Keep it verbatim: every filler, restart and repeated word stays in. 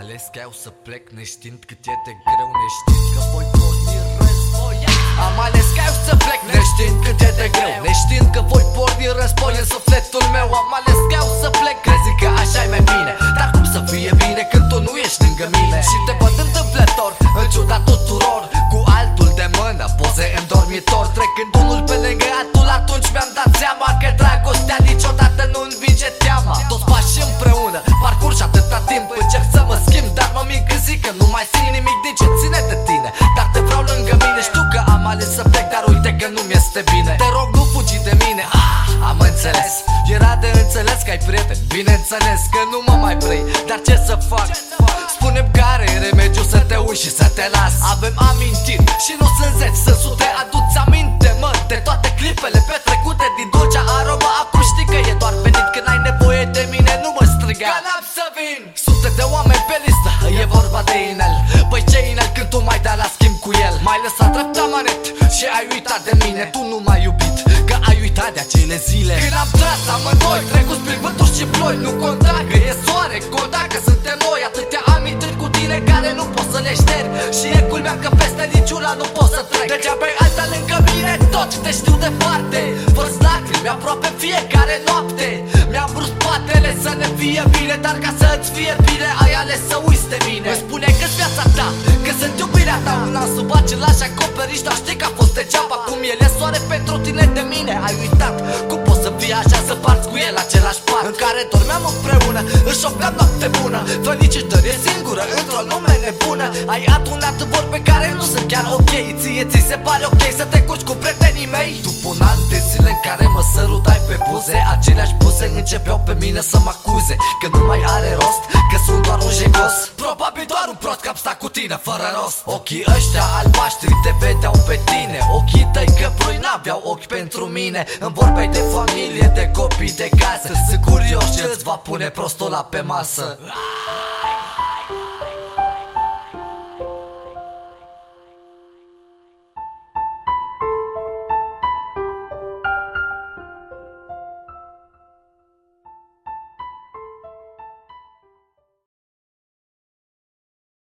ales că eu să plec neștiind cât e de greu, neștiind că voi porni război. Am ales că eu să plec neștiind cât e de greu, neștiind că voi porni război în sufletul meu. Am ales că eu să plec, crezi că așa e mai bine, dar cum să fie bine când tu nu ești lângă mine? Și te văd întâmplător, în ciuda tuturor, cu altul de mână, poze în dormitor, trecând unul pe lângă altul. Atunci mi-am dat seama că dragostea niciodată nu învinge teama. Toți pași împreună, parcurgi atâta timp, încerc să mă schimb, dar mă mint când zic că nu mai simt nimic din ce ține de tine. Dar te vreau lângă mine, știu că am ales să plec, dar uite că nu mi-este bine. Te rog, nu fugi de mine, ah, am înțeles. Era de înțeles că ai prieteni, bineînțeles că nu mă mai vrei, dar ce să fac? Spune-mi care e remediu să te uiți și să te las. Avem amintiri și nu sunt zeci, sunt sute. Adu-ți aminte, mă, de toate clipele petrecute din dulcea aromă. Acum știi că e doar venit când ai nevoie de mine, nu mă striga că n-am să vin. Sute de oameni pe listă, e vorba de inel. Păi ce inel când tu mai dai la schimb cu el? M-ai lăsat drept amanet și ai uitat de mine. Tu nu m-ai iubit, că ai uitat de acele zile când am tras amândoi, trecuți prin vânturi și ploi. Nu conta că e soare, conta că suntem noi. Atâtea amintiri cu tine care nu pot să le șterg, și e culmea că peste niciuna nu pot să trec. Degeaba ai alta lângă mine, tot te știu departe. Vărs lacrimi aproape fiecare noapte. Mi-am vrut spatele să ne fie bine, dar ca să îți fie bine ai ales să uiți de mine. Îmi spune că-s viața ta, că sunt iubirea ta. Un an sub același acoperiș, dar știi că a fost degeaba. Cum el e soare pentru tine, de mine ai uitat. Cum poți să fii așa, să parți cu el același pat în care dormeam împreună, își șopteam noapte bună. Felicitări, e singură într-o lume nebună. Ai adunat vorbe care nu sunt chiar ok. Ție ți se pare ok să te curci cu prietenii mei? După un an de zile în care mă sărutai pe buze, aceleași buze începeau pe mine să mă acuze că nu mai are rost, că sunt doar un jegos. Probabil doar un prost că am stat cu tine fără rost. Ochii ăștia albaștri te vedeau pe tine, ochii tăi căprui n-aveau ochi pentru mine. Îmi vorbeai de familie, de copii, de casă. Sunt curios ce îți va pune prostul ăla pe masă.